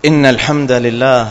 إن الحمد لله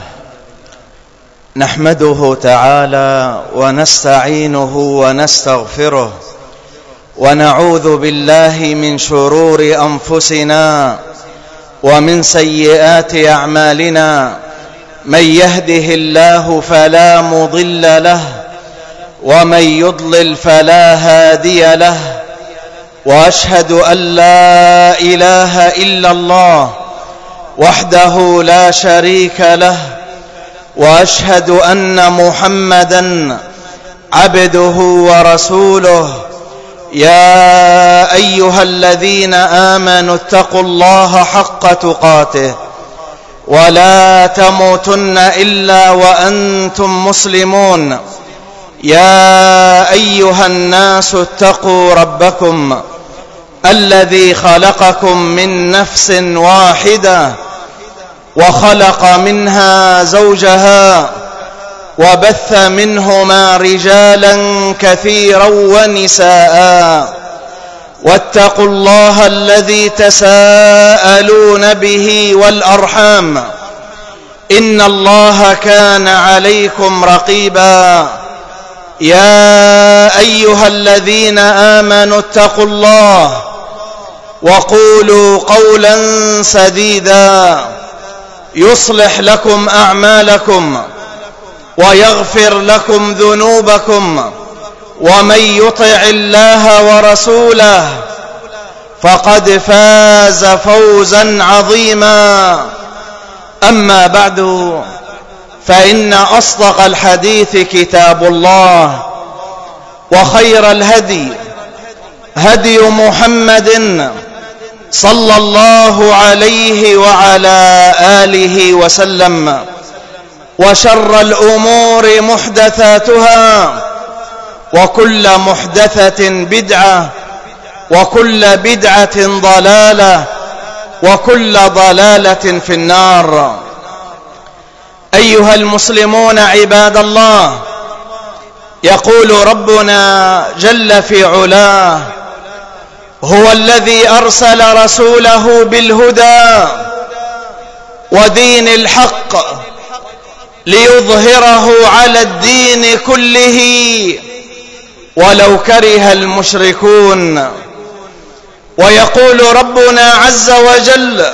نحمده تعالى ونستعينه ونستغفره ونعوذ بالله من شرور أنفسنا ومن سيئات أعمالنا. من يهده الله فلا مضل له ومن يضلل فلا هادي له، وأشهد أن لا إله إلا الله وحده لا شريك له، وأشهد أن محمدًا عبده ورسوله. يا أيها الذين آمنوا اتقوا الله حق تقاته ولا تموتن إلا وأنتم مسلمون. يا أيها الناس اتقوا ربكم الذي خلقكم من نفس واحدة وخلق منها زوجها وبث منهما رجالا كثيرا ونساء، واتقوا الله الذي تساءلون به والأرحام إن الله كان عليكم رقيبا. يا أيها الذين آمنوا اتقوا الله وقولوا قولا سديدا يصلح لكم أعمالكم ويغفر لكم ذنوبكم، ومن يطع الله ورسوله فقد فاز فوزا عظيما. أما بعد، فإن أصدق الحديث كتاب الله، وخير الهدي هدي محمد صلى الله عليه وعلى آله وسلم، وشر الأمور محدثاتها، وكل محدثة بدعة، وكل بدعة ضلالة، وكل ضلالة في النار. أيها المسلمون عباد الله، يقول ربنا جل في علاه: هو الذي أرسل رسوله بالهدى ودين الحق ليظهره على الدين كله ولو كره المشركون. ويقول ربنا عز وجل: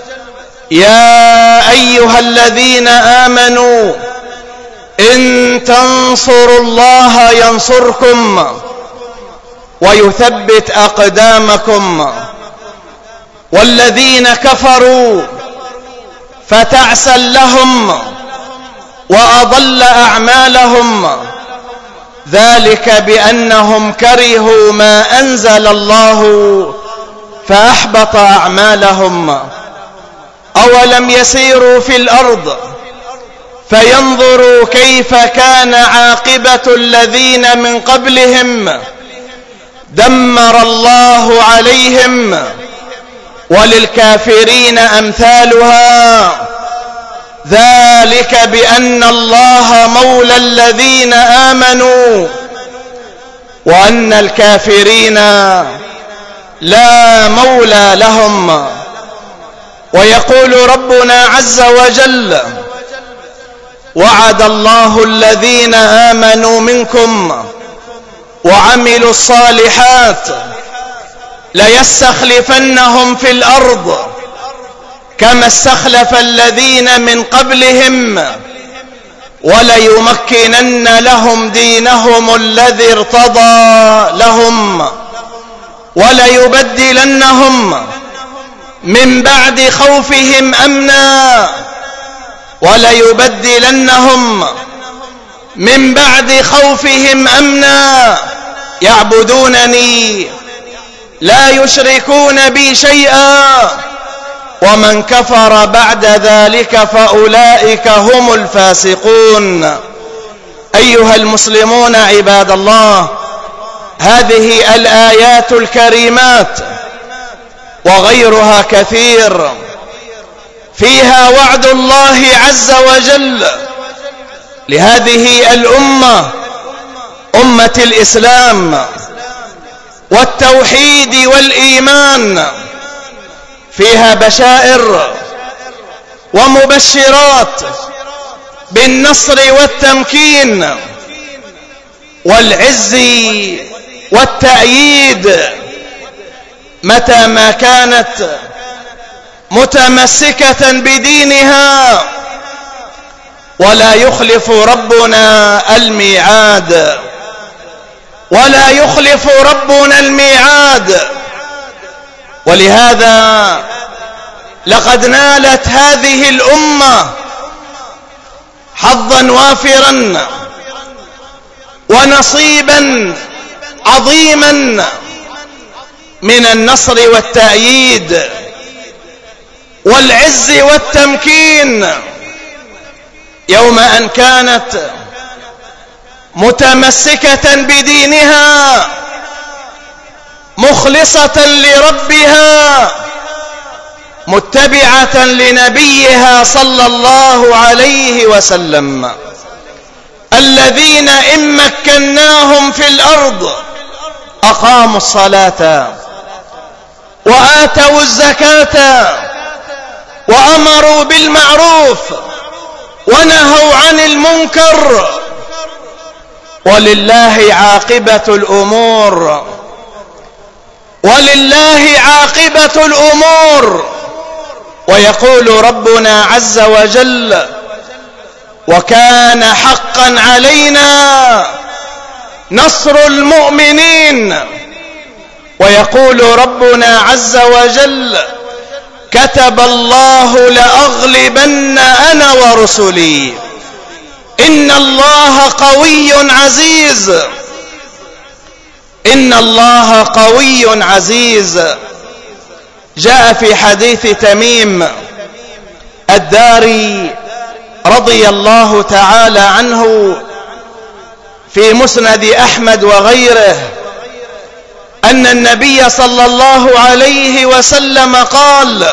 يا أيها الذين آمنوا إن تنصروا الله ينصركم ويثبت أقدامكم. والذين كفروا فتعسا لهم وأضل أعمالهم، ذلك بأنهم كرهوا ما أنزل الله فأحبط أعمالهم. أولم يسيروا في الأرض فينظروا كيف كان عاقبة الذين من قبلهم، دمر الله عليهم وللكافرين أمثالها، ذلك بأن الله مولى الذين آمنوا وأن الكافرين لا مولى لهم. ويقول ربنا عز وجل: وعد الله الذين آمنوا منكم وعملوا الصالحات ليستخلفنهم في الأرض كما استخلف الذين من قبلهم وليمكنن لهم دينهم الذي ارتضى لهم وليبدلنهم من بعد خوفهم أمنا من بعد خوفهم أمنا يعبدونني لا يشركون بي شيئا ومن كفر بعد ذلك فأولئك هم الفاسقون. أيها المسلمون عباد الله، هذه الآيات الكريمات وغيرها كثير فيها وعد الله عز وجل لهذه الأمة، أمة الإسلام والتوحيد والإيمان، فيها بشائر ومبشرات بالنصر والتمكين والعز والتأييد متى ما كانت متمسكة بدينها، ولا يخلف ربنا الميعاد، ولا يخلف ربنا الميعاد. ولهذا لقد نالت هذه الأمة حظا وافرا ونصيبا عظيما من النصر والتأييد والعز والتمكين، يوم أن كانت متمسكة بدينها مخلصة لربها متبعة لنبيها صلى الله عليه وسلم، الذين إن مكناهم في الأرض أقاموا الصلاة وآتوا الزكاة وأمروا بالمعروف ونهوا عن المنكر، ولله عاقبة الأمور، ولله عاقبة الأمور. ويقول ربنا عز وجل: وكان حقا علينا نصر المؤمنين. ويقول ربنا عز وجل: كتب الله لأغلبن أنا ورسلي إن الله قوي عزيز. إن الله قوي عزيز. جاء في حديث تميم الداري رضي الله تعالى عنه في مسند أحمد وغيره أن النبي صلى الله عليه وسلم قال: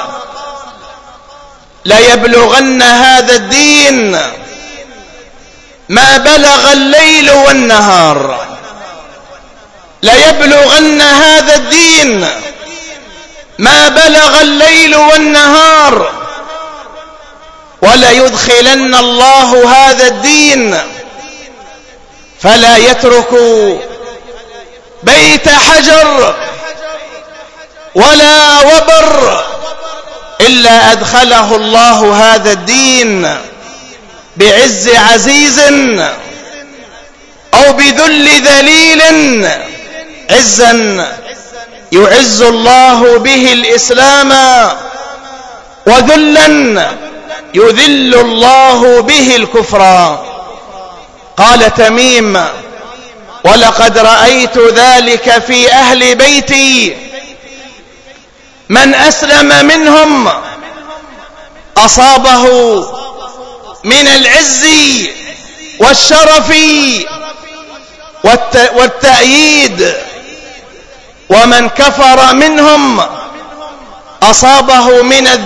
ليبلغن هذا الدين ما بلغ الليل والنهار. ليبلغن هذا الدين ما بلغ الليل والنهار، وليدخلن الله هذا الدين فلا يترك بيت حجر ولا وبر إلا أدخله الله هذا الدين بعز عزيز أو بذل ذليل. عزا يعز الله به الإسلام، وذلا يذل الله به الكفر. قال تميم: ولقد رأيت ذلك في أهل بيتي، من أسلم منهم أصابه من العز والشرف والتأييد، ومن كفر منهم أصابه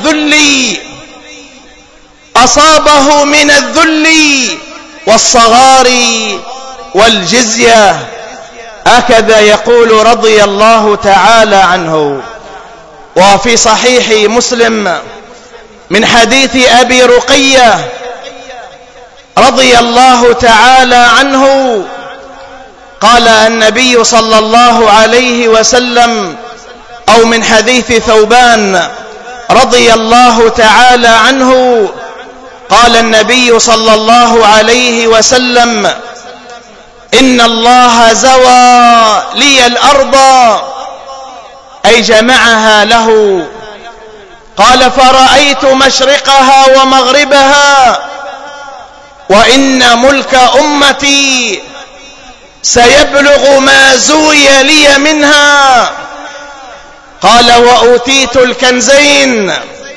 من الذل والصغار والجزية. هكذا يقول رضي الله تعالى عنه. وفي صحيح مسلم من حديث أبي رقية رضي الله تعالى عنه قال النبي صلى الله عليه وسلم، أو من حديث ثوبان رضي الله تعالى عنه قال النبي صلى الله عليه وسلم: إن الله زوى لي الأرض، أي جمعها له. قال: فرأيت مشرقها ومغربها، وإن ملك أمتي سيبلغ ما زوي لي منها. قال: وأوتيت الكنزين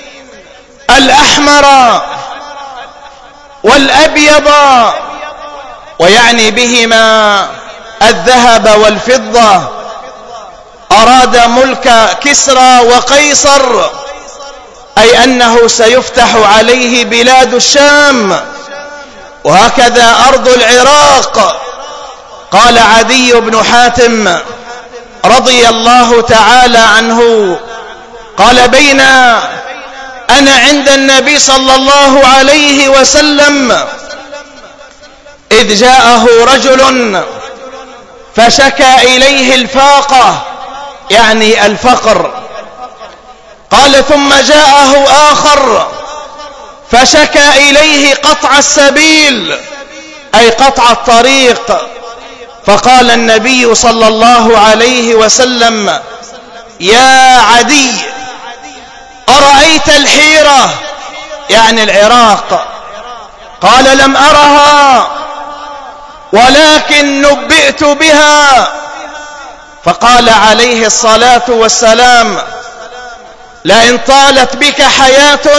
الأحمر والأبيض، ويعني بهما الذهب والفضة. أراد ملك كسرى وقيصر، أي أنه سيفتح عليه بلاد الشام، وهكذا أرض العراق. قال عدي بن حاتم رضي الله تعالى عنه: قال: بين أنا عند النبي صلى الله عليه وسلم إذ جاءه رجل فشكى إليه الفاقة يعني الفقر. قال ثم جاءه آخر فشكى إليه قطع السبيل أي قطع الطريق. فقال النبي صلى الله عليه وسلم يا عدي أرأيت الحيرة يعني العراق؟ قال لم أرها ولكن نبئت بها. فقال عليه الصلاة والسلام لئن طالت بك حياة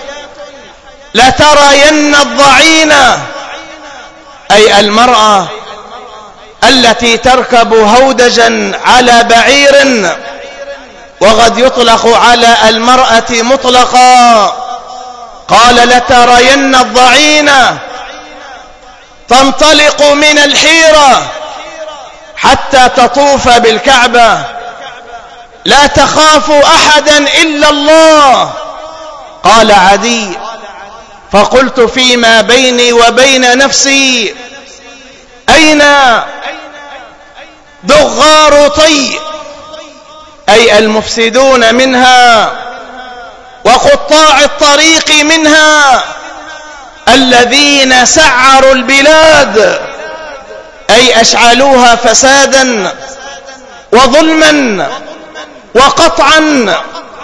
لترين الضعينة أي المرأة التي تركب هودجا على بعير، وقد يطلق على المرأة مطلقا. قال لترين الضعينة تنطلق من الحيرة حتى تطوف بالكعبة لا تخاف أحدا إلا الله. قال عدي فقلت فيما بيني وبين نفسي أين دغار طي أي المفسدون منها وقطاع الطريق منها الذين سعروا البلاد أي أشعلوها فسادا وظلما وقطعا.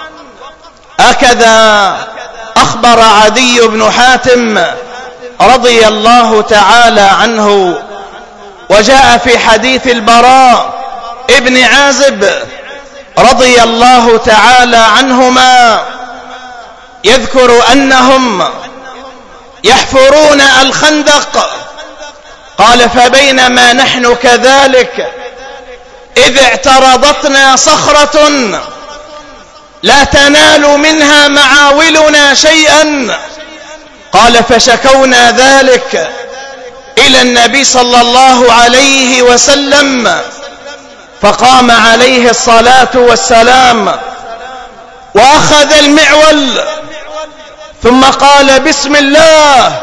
هكذا أخبر عدي بن حاتم رضي الله تعالى عنه. وجاء في حديث البراء ابن عازب رضي الله تعالى عنهما يذكر أنهم يحفرون الخندق. قال فبينما نحن كذلك إذ اعترضتنا صخرة لا تنال منها معاولنا شيئا. قال فشكونا ذلك إلى النبي صلى الله عليه وسلم فقام عليه الصلاة والسلام وأخذ المعول ثم قال بسم الله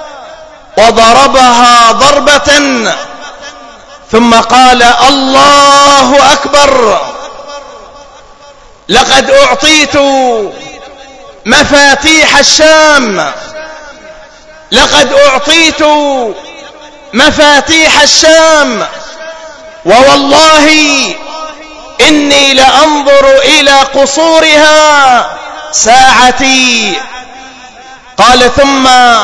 وضربها ضربة ثم قال الله أكبر لقد أعطيت مفاتيح الشام لقد أعطيت مفاتيح الشام ووالله إني لأنظر إلى قصورها ساعتي. قال ثم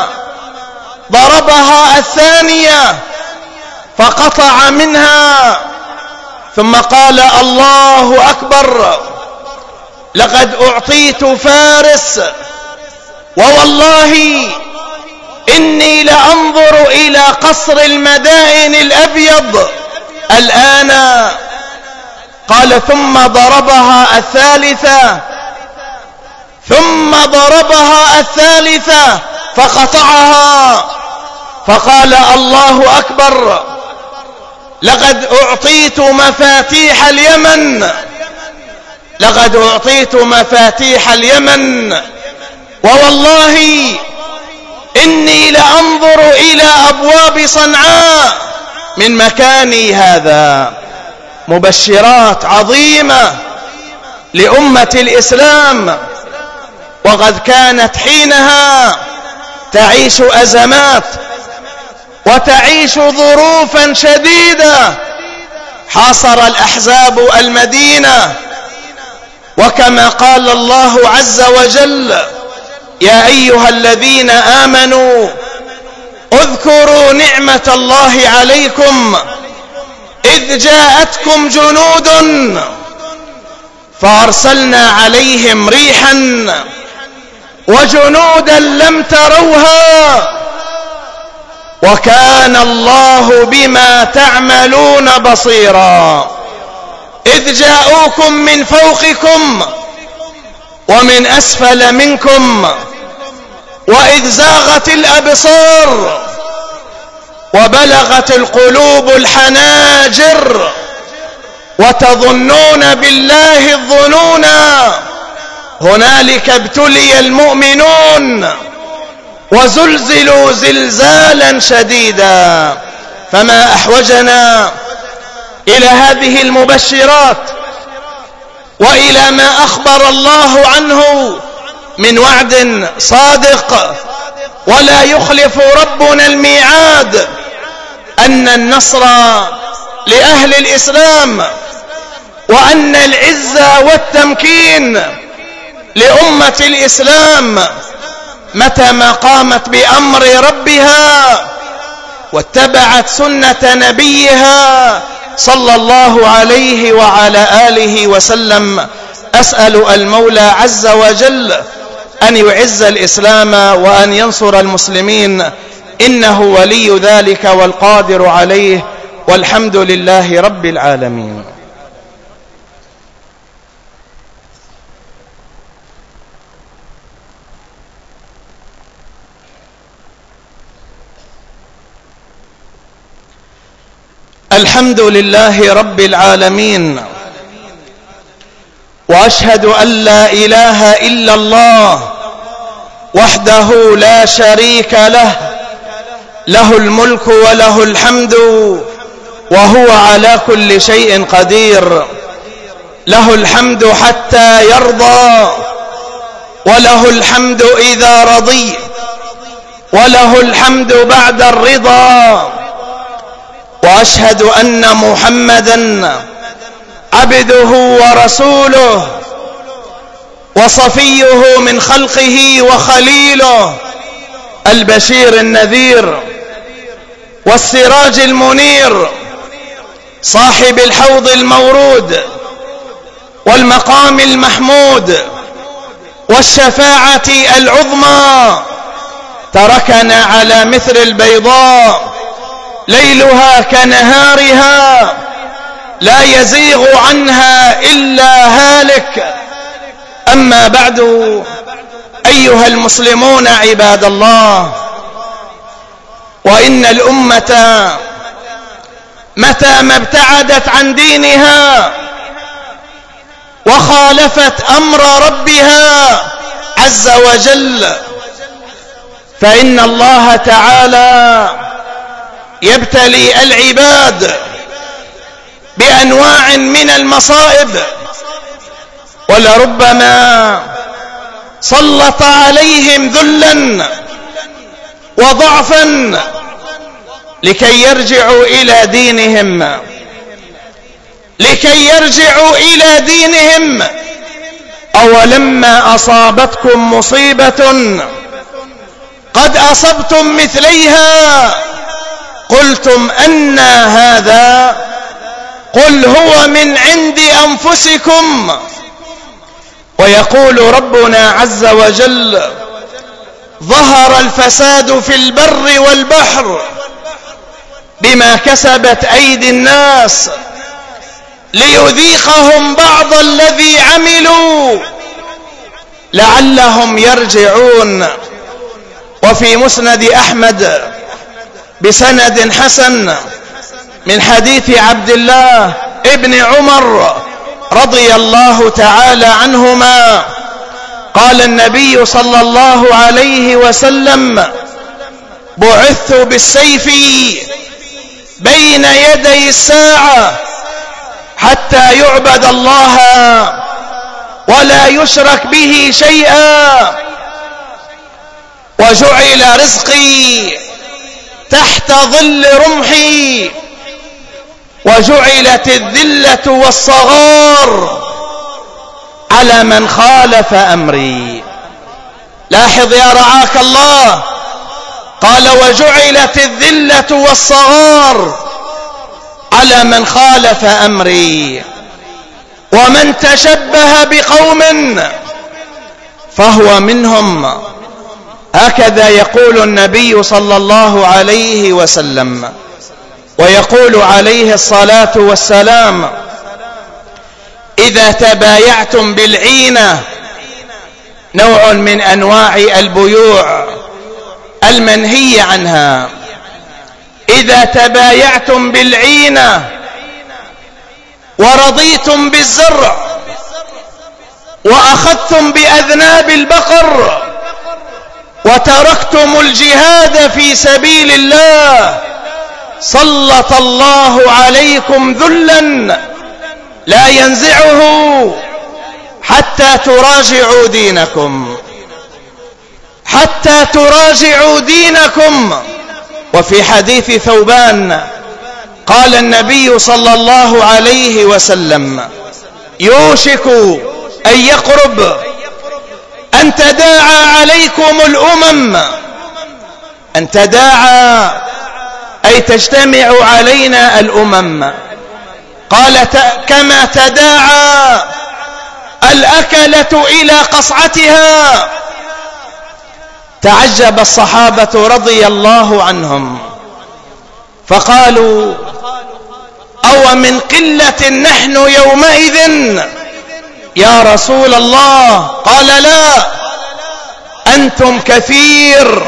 ضربها الثانية فقطع منها ثم قال الله أكبر لقد أعطيت فارس ووالله إني لأنظر إلى قصر المدائن الأبيض الآن. قال ثم ضربها الثالثة فقطعها فقال الله أكبر لقد أعطيت مفاتيح اليمن ووالله إني لأنظر إلى أبواب صنعاء من مكاني هذا. مبشرات عظيمة لأمة الإسلام، وقد كانت حينها تعيش أزمات وتعيش ظروفا شديدة. حاصر الأحزاب المدينة، وكما قال الله عز وجل يا أيها الذين آمنوا اذكروا نعمة الله عليكم إذ جاءتكم جنود فأرسلنا عليهم ريحا وجنودا لم تروها وكان الله بما تعملون بصيرا. إذ جاءوكم من فوقكم ومن أسفل منكم وإذ زاغت الأبصار وبلغت القلوب الحناجر وتظنون بالله الظنونا. هنالك ابتلي المؤمنون وزلزلوا زلزالا شديدا. فما أحوجنا إلى هذه المبشرات وإلى ما أخبر الله عنه من وعد صادق، ولا يخلف ربنا الميعاد، أن النصر لأهل الإسلام، وأن العزة والتمكين لأمة الإسلام متى ما قامت بأمر ربها واتبعت سنة نبيها صلى الله عليه وعلى آله وسلم. أسأل المولى عز وجل أن يعز الإسلام وأن ينصر المسلمين، إنه ولي ذلك والقادر عليه، والحمد لله رب العالمين. الحمد لله رب العالمين، وأشهد أن لا إله إلا الله وحده لا شريك له، له الملك وله الحمد وهو على كل شيء قدير. له الحمد حتى يرضى، وله الحمد إذا رضي، وله الحمد بعد الرضا. وأشهد أن محمدا عبده ورسوله وصفيه من خلقه وخليله، البشير النذير والسراج المنير، صاحب الحوض المورود والمقام المحمود والشفاعة العظمى. تركنا على مثل البيضاء ليلها كنهارها، لا يزيغ عنها إلا هالك. أما بعد، أيها المسلمون عباد الله، وإن الأمة متى ما ابتعدت عن دينها وخالفت أمر ربها عز وجل، فإن الله تعالى يبتلي العباد بأنواع من المصائب، ولربما سلط عليهم ذلا وضعفا لكي يرجعوا إلى دينهم، لكي يرجعوا إلى دينهم. أولما أصابتكم مصيبة قد أصبتم مثليها قلتم أنى هذا، قل هو من عند أنفسكم. ويقول ربنا عز وجل: ظهر الفساد في البر والبحر بما كسبت أيدي الناس ليذيقهم بعض الذي عملوا لعلهم يرجعون. وفي مسند أحمد بسند حسن من حديث عبد الله ابن عمر رضي الله تعالى عنهما قال النبي صلى الله عليه وسلم: بعثت بالسيف بين يدي الساعة حتى يعبد الله ولا يشرك به شيئا، وجعل رزقي تحت ظل رمحي، وجعلت الذلة والصغار على من خالف أمري. لاحظ يا رعاك الله، قال: وجعلت الذلة والصغار على من خالف أمري، ومن تشبه بقوم فهو منهم. هكذا يقول النبي صلى الله عليه وسلم. ويقول عليه الصلاة والسلام: إذا تبايعتم بالعينة، نوع من أنواع البيوع المنهي عنها، إذا تبايعتم بالعينة ورضيتم بالزرع وأخذتم بأذناب البقر وتركتم الجهاد في سبيل الله سلط الله عليكم ذلا لا ينزعه حتى تراجعوا دينكم، حتى تراجعوا دينكم. وفي حديث ثوبان قال النبي صلى الله عليه وسلم: يوشك أن يقرب أن تداعى عليكم الأمم، أن تداعى أي تجتمع علينا الأمم. قال: كما تداعى الأكلة إلى قصعتها. تعجب الصحابة رضي الله عنهم فقالوا: أو من قلة نحن يومئذ يا رسول الله؟ قال: لا، أنتم كثير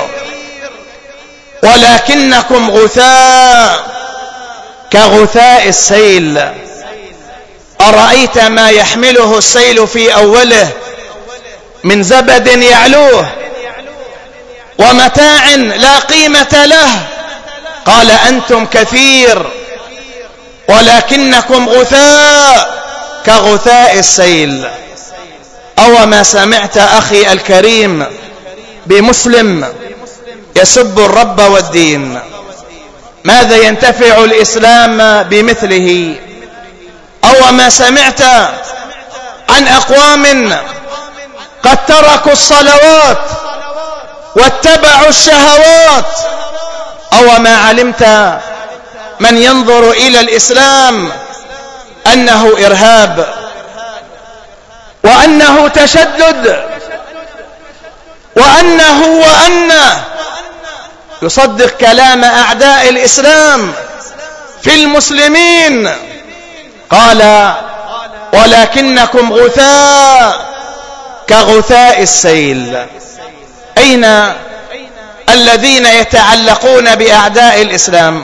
ولكنكم غثاء كغثاء السيل. أرأيت ما يحمله السيل في أوله من زبد يعلوه ومتاع لا قيمة له. قال: أنتم كثير ولكنكم غثاء كغثاء السيل. أو ما سمعت أخي الكريم بمسلم يسب الرب والدين؟ ماذا ينتفع الإسلام بمثله؟ أو ما سمعت عن أقوام قد تركوا الصلوات واتبعوا الشهوات؟ أو ما علمت من ينظر إلى الإسلام أنه إرهاب وأنه تشدد وأنه يصدق كلام أعداء الإسلام في المسلمين؟ قال: ولكنكم غثاء كغثاء السيل. أين الذين يتعلقون بأعداء الإسلام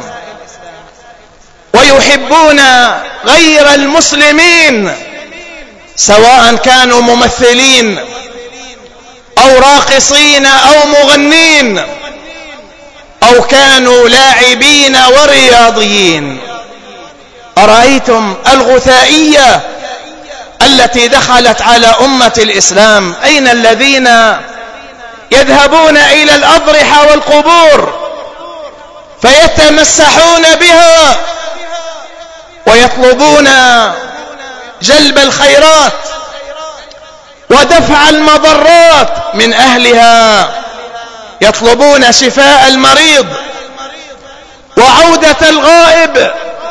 ويحبون غير المسلمين، سواء كانوا ممثلين أو راقصين أو مغنين أو كانوا لاعبين ورياضيين؟ أرأيتم الغثائية التي دخلت على أمة الإسلام؟ أين الذين يذهبون إلى الأضرحة والقبور فيتمسحون بها ويطلبون جلب الخيرات ودفع المضرات من أهلها، يطلبون شفاء المريض وعودة الغائب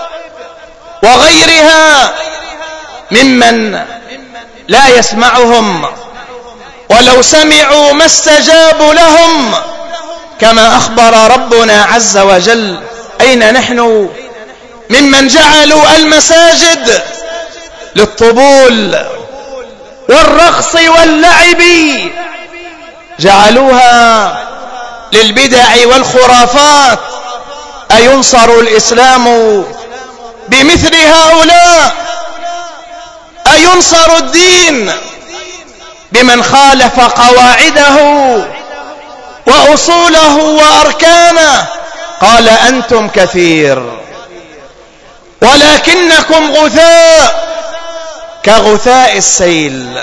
وغيرها ممن لا يسمعهم، ولو سمعوا ما استجابوا لهم، كما أخبر ربنا عز وجل. أين نحن ممن جعلوا المساجد للطبول والرقص واللعب، جعلوها للبدع والخرافات؟ أينصر الإسلام بمثل هؤلاء؟ أينصر الدين بمن خالف قواعده وأصوله وأركانه؟ قال: أنتم كثير ولكنكم غثاء كغثاء السيل.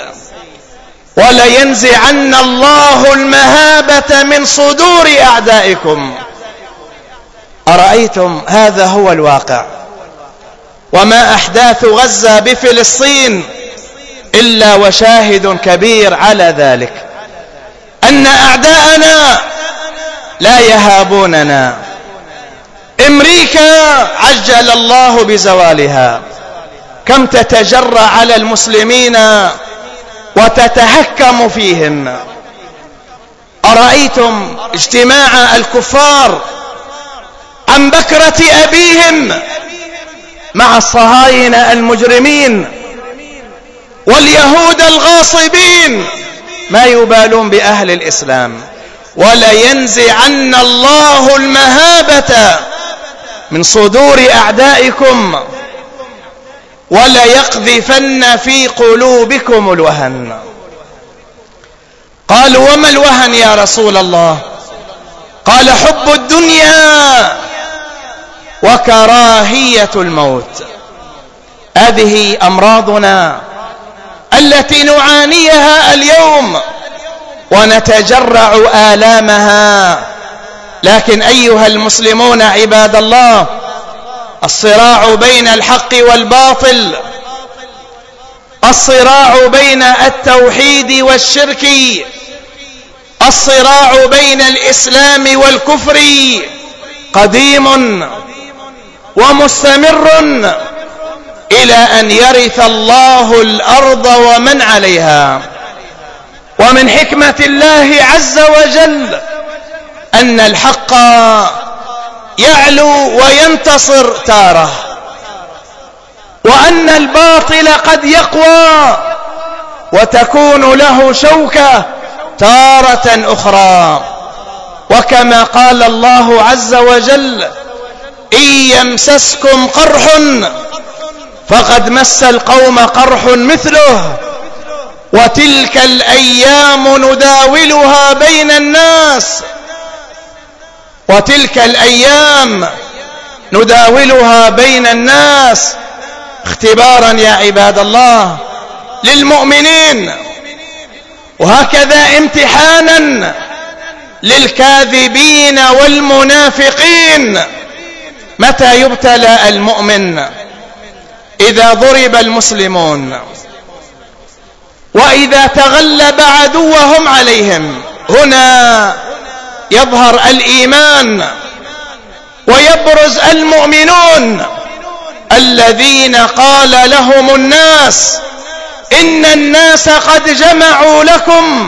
ولينزعن الله المهابة من صدور أعدائكم. أرأيتم؟ هذا هو الواقع. وما أحداث غزة بفلسطين إلا وشاهد كبير على ذلك، أن أعداءنا لا يهابوننا. أمريكا عجل الله بزوالها، كم تتجرأ على المسلمين وتتهكم فيهم. أرأيتم اجتماع الكفار عن بكرة أبيهم مع الصهاينة المجرمين واليهود الغاصبين؟ ما يبالون بأهل الإسلام. ولينزعن الله المهابة من صدور أعدائكم وليقذفن في قلوبكم الوهن. قالوا وما الوهن يا رسول الله؟ قال حب الدنيا وكراهية الموت. هذه أمراضنا التي نعانيها اليوم ونتجرع آلامها. لكن أيها المسلمون عباد الله، الصراع بين الحق والباطل، الصراع بين التوحيد والشرك، الصراع بين الإسلام والكفر قديم ومستمر إلى أن يرث الله الأرض ومن عليها. ومن حكمة الله عز وجل أن الحق يعلو وينتصر تارة، وأن الباطل قد يقوى وتكون له شوكة تارة أخرى. وكما قال الله عز وجل: إن يمسسكم قرح فقد مس القوم قرح مثله وتلك الأيام نداولها بين الناس. وتلك الأيام نداولها بين الناس اختبارا يا عباد الله للمؤمنين، وهكذا امتحانا للكاذبين والمنافقين. متى يبتلى المؤمن؟ إذا ضرب المسلمون، وإذا تغلب عدوهم عليهم. هنا يظهر الإيمان ويبرز المؤمنون الذين قال لهم الناس: إن الناس قد جمعوا لكم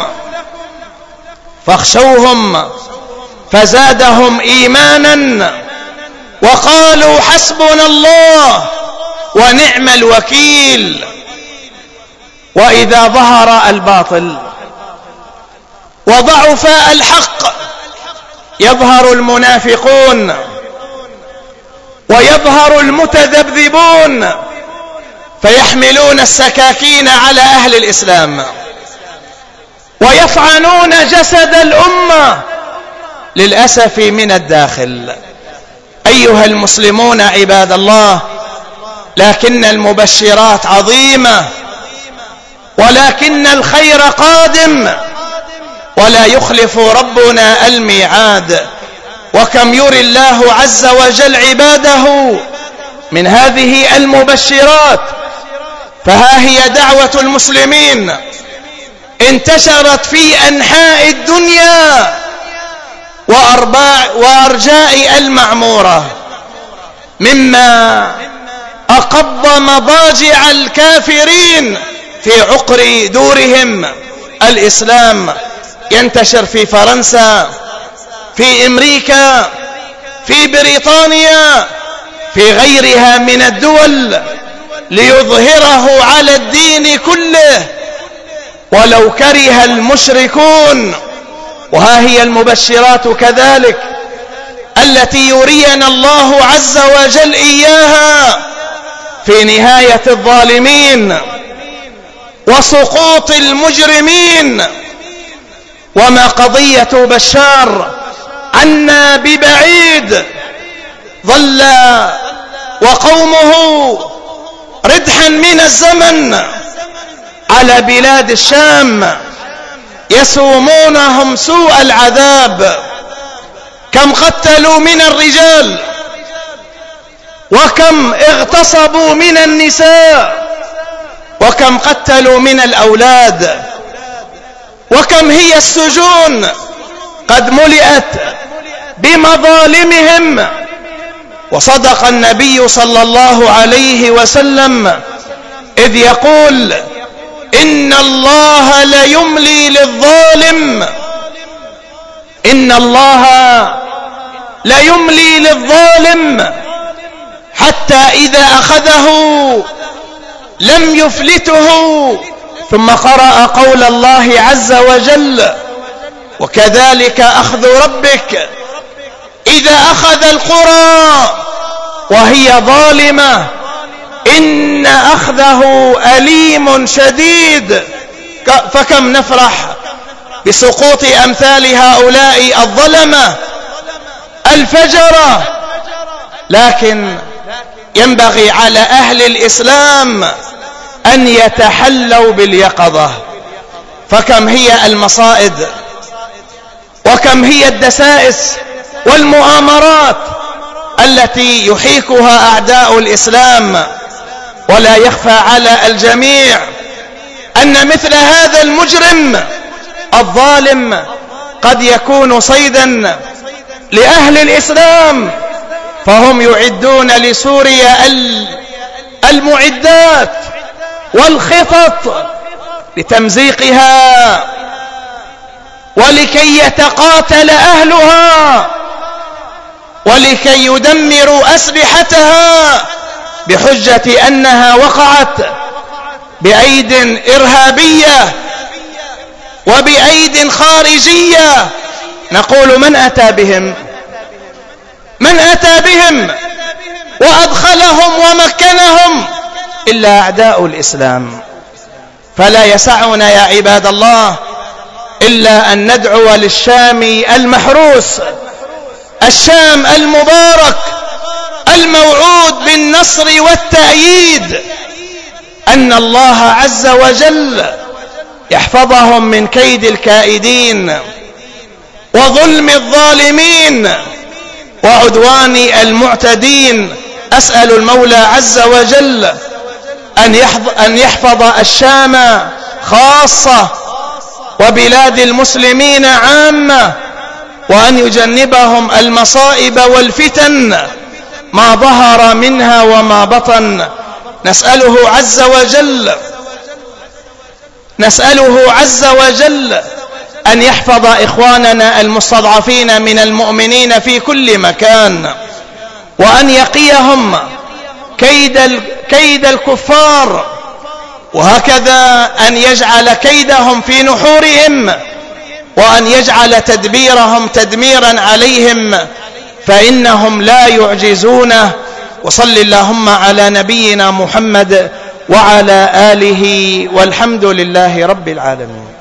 فاخشوهم، فزادهم إيمانا وقالوا حسبنا الله ونعم الوكيل. وإذا ظهر الباطل وضعف الحق يظهر المنافقون ويظهر المتذبذبون فيحملون السكاكين على أهل الإسلام ويطعنون جسد الأمة للأسف من الداخل. أيها المسلمون عباد الله، لكن المبشرات عظيمة، ولكن الخير قادم ولا يخلف ربنا الميعاد. وكم يري الله عز وجل عباده من هذه المبشرات. فها هي دعوة المسلمين انتشرت في أنحاء الدنيا وأرجاء المعمورة، مما أقض مضاجع الكافرين في عقر دورهم. الإسلام ينتشر في فرنسا، في أمريكا، في بريطانيا، في غيرها من الدول، ليظهره على الدين كله ولو كره المشركون. وها هي المبشرات كذلك التي يرينا الله عز وجل إياها في نهاية الظالمين وسقوط المجرمين. وما قضية بشار عنا ببعيد، ظل وقومه ردحا من الزمن على بلاد الشام يسومونهم سوء العذاب. كم قتلوا من الرجال، وكم اغتصبوا من النساء، وكم قتلوا من الأولاد، وكم هي السجون قد ملئت بمظالمهم. وصدق النبي صلى الله عليه وسلم إذ يقول: إن الله ليملي للظالم، إن الله ليملي للظالم حتى إذا أخذه لم يفلته. ثم قرأ قول الله عز وجل: وكذلك أخذ ربك إذا أخذ القرى وهي ظالمة إن أخذه أليم شديد. فكم نفرح بسقوط أمثال هؤلاء الظلمة الفجرة، لكن ينبغي على أهل الإسلام أن يتحلوا باليقظة. فكم هي المصائد وكم هي الدسائس والمؤامرات التي يحيكها أعداء الإسلام، ولا يخفى على الجميع أن مثل هذا المجرم الظالم قد يكون صيدا لأهل الإسلام، فهم يعدون لسوريا المعدات والخطط لتمزيقها ولكي يتقاتل أهلها ولكي يدمروا أسلحتها بحجة أنها وقعت بأيد إرهابية وبأيد خارجية. نقول من أتى بهم؟ من أتى بهم وأدخلهم ومكنهم إلا أعداء الإسلام. فلا يسعنا يا عباد الله إلا أن ندعو للشام المحروس، الشام المبارك الموعود بالنصر والتأييد، أن الله عز وجل يحفظهم من كيد الكائدين وظلم الظالمين وعدوان المعتدين. أسأل المولى عز وجل أن يحفظ الشام خاصة وبلاد المسلمين عامة، وأن يجنبهم المصائب والفتن ما ظهر منها وما بطن. نسأله عز وجل أن يحفظ إخواننا المستضعفين من المؤمنين في كل مكان، وأن يقيهم كيد الكفار، وهكذا أن يجعل كيدهم في نحورهم، وأن يجعل تدبيرهم تدميرا عليهم، فإنهم لا يعجزونه. وصل اللهم على نبينا محمد وعلى آله، والحمد لله رب العالمين.